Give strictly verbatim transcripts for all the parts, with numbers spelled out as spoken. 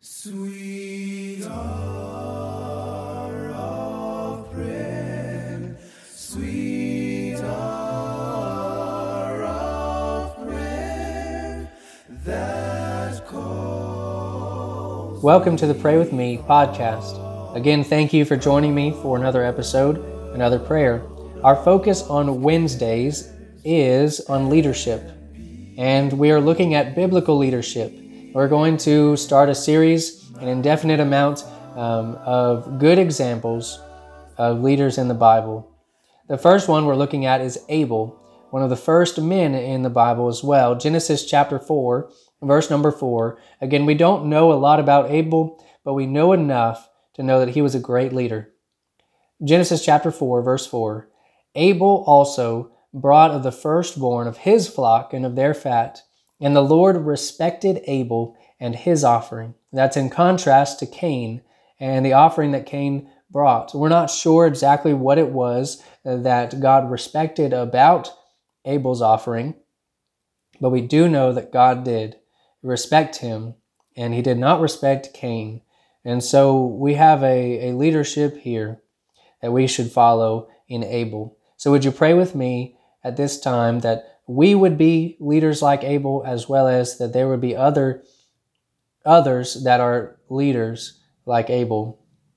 Sweet hour of prayer, sweet hour of prayer that calls. Welcome to the Pray With Me podcast. Again, thank you for joining me for another episode, another prayer. Our focus on Wednesdays is on leadership, and we are looking at biblical leadership. We're going to start a series, an indefinite amount um, of good examples of leaders in the Bible. The first one we're looking at is Abel, one of the first men in the Bible as well. Genesis chapter four, verse number four. Again, we don't know a lot about Abel, but we know enough to know that he was a great leader. Genesis chapter four, verse four. Abel also brought of the firstborn of his flock and of their fat, and the Lord respected Abel and his offering. That's in contrast to Cain and the offering that Cain brought. We're not sure exactly what it was that God respected about Abel's offering, but we do know that God did respect him, and he did not respect Cain. And so we have a, a leadership here that we should follow in Abel. So would you pray with me at this time that we would be leaders like Abel, as well as that there would be other others that are leaders like Abel.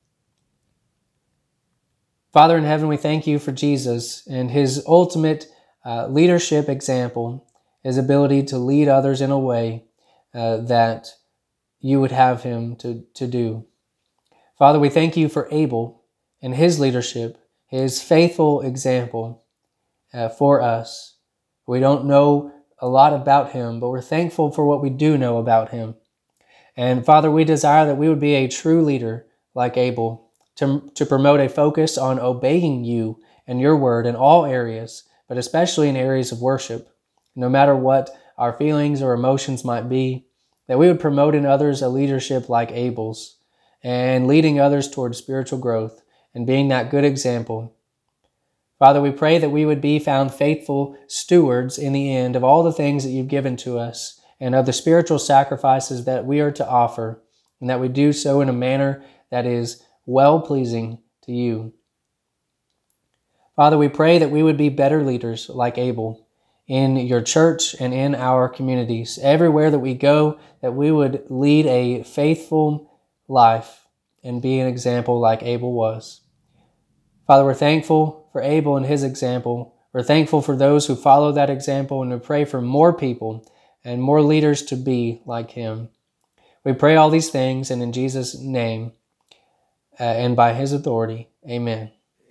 Father in heaven, we thank you for Jesus and his ultimate uh, leadership example, his ability to lead others in a way uh, that you would have him to, to do. Father, we thank you for Abel and his leadership, his faithful example uh, for us. We don't know a lot about him, but we're thankful for what we do know about him. And Father, we desire that we would be a true leader like Abel, to, to promote a focus on obeying you and your word in all areas, but especially in areas of worship. No matter what our feelings or emotions might be, that we would promote in others a leadership like Abel's, and leading others towards spiritual growth and being that good example. Father, we pray that we would be found faithful stewards in the end of all the things that you've given to us and of the spiritual sacrifices that we are to offer, and that we do so in a manner that is well-pleasing to you. Father, we pray that we would be better leaders like Abel in your church and in our communities. Everywhere that we go, that we would lead a faithful life and be an example like Abel was. Father, we're thankful for Abel and his example. We're thankful for those who follow that example, and we pray for more people and more leaders to be like him. We pray all these things, and in Jesus' name uh, and by his authority, amen.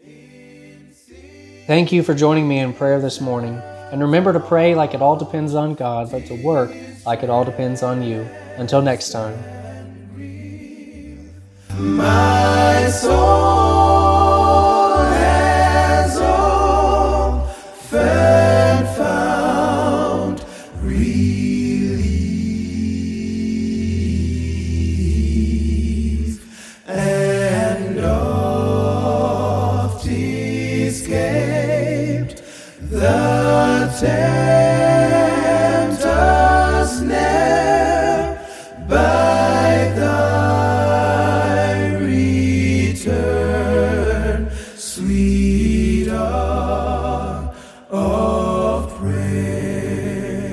Thank you for joining me in prayer this morning. And remember to pray like it all depends on God, but to work like it all depends on you. Until next time. My soul.